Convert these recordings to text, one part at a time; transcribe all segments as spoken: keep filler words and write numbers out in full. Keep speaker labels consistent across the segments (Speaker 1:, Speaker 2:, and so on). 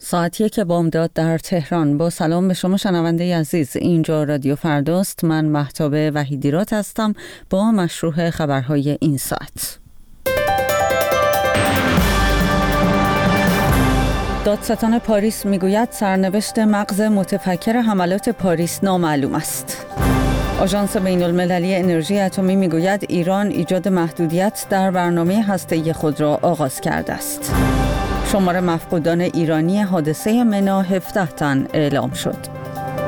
Speaker 1: ساعت یک بامداد در تهران. با سلام به شما شنونده عزیز، اینجا رادیو فرداست. من مهتاب وحیدیرات هستم با مشروع خبرهای این ساعت. دادستان پاریس میگوید سرنوشت مغز متفکر حملات پاریس نامعلوم است. آژانس بین المللی انرژی اتمی میگوید ایران ایجاد محدودیت در برنامه هسته‌ای خود را آغاز کرده است. شمار مفقودان ایرانی حادثه منا هفده تن اعلام شد.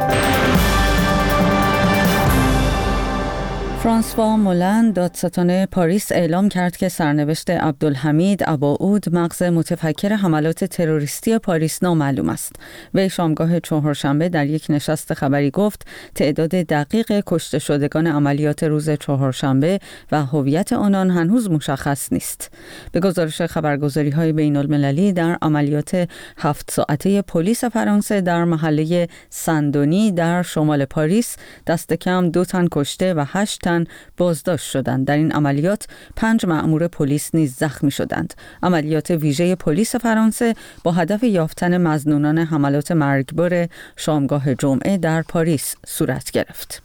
Speaker 1: فرانسوا مولند، دادستان پاریس، اعلام کرد که سرنوشت عبدالحمید اباعود، مغز متفکر حملات تروریستی پاریس، نامعلوم است. وی شامگاه چهارشنبه در یک نشست خبری گفت تعداد دقیق کشته شدگان عملیات روز چهارشنبه و هویت آنان هنوز مشخص نیست. به گزارش خبرگزاری‌های بین المللی، در عملیات هفت ساعته پلیس فرانسه در محله سندونی در شمال پاریس، دست کم دو تن کشته و هشت تن بازداشت شدند. در این عملیات پنج مأمور پلیس نیز زخمی شدند. عملیات ویژه پلیس فرانسه با هدف یافتن مظنونان حملات مرگبار شامگاه جمعه در پاریس صورت گرفت.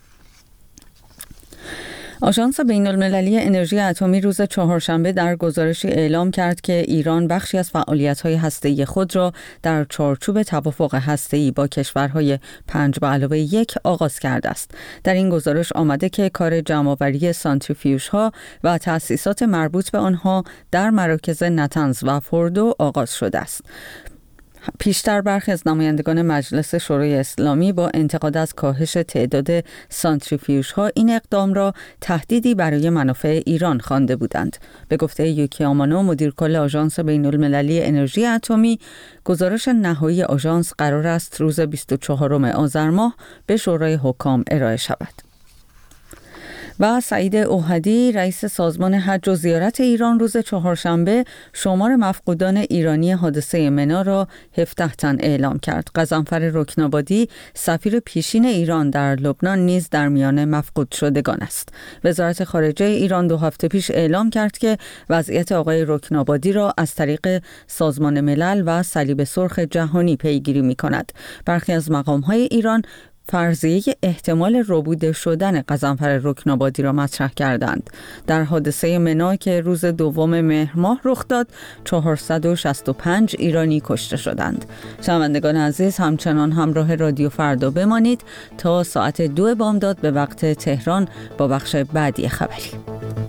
Speaker 1: آژانس بین المللی انرژی اتمی روز چهارشنبه در گزارشی اعلام کرد که ایران بخشی از فعالیت‌های هسته‌ای خود را در چارچوب توافق هسته‌ای با کشورهای پنج به علاوه یک آغاز کرده است. در این گزارش آمده که کار جمع‌آوری سانتریفیوژها و تأسیسات مربوط به آنها در مراکز نتنز و فوردو آغاز شده است. پیشتر برخی از نمایندگان مجلس شورای اسلامی با انتقاد از کاهش تعداد سانتریفیوژها این اقدام را تهدیدی برای منافع ایران خوانده بودند. به گفته یوکی آمانو، مدیر کل آژانس بین المللی انرژی اتمی، گزارش نهایی آژانس قرار است روز بیست و چهارم آذر ماه به شورای حکام ارائه شود. و سعید اوحدی، رئیس سازمان حج و زیارت ایران، روز چهارشنبه شمار مفقودان ایرانی حادثه منا را هفده تن اعلام کرد. غضنفر رکنابادی، سفیر پیشین ایران در لبنان، نیز در میان مفقود شدگان است. وزارت خارجه ایران دو هفته پیش اعلام کرد که وضعیت آقای رکنابادی را از طریق سازمان ملل و صلیب سرخ جهانی پیگیری می‌کند. برخی از مقام‌های ایران فرضیه احتمال ربوده شدن غضنفر رکنابادی را مطرح کردند. در حادثه منا که روز دوم مهر ماه رخ داد، چهارصد و شصت و پنج ایرانی کشته شدند. شنوندگان عزیز، همچنان همراه رادیو فردا بمانید تا ساعت دو بامداد به وقت تهران با بخش بعدی خبری.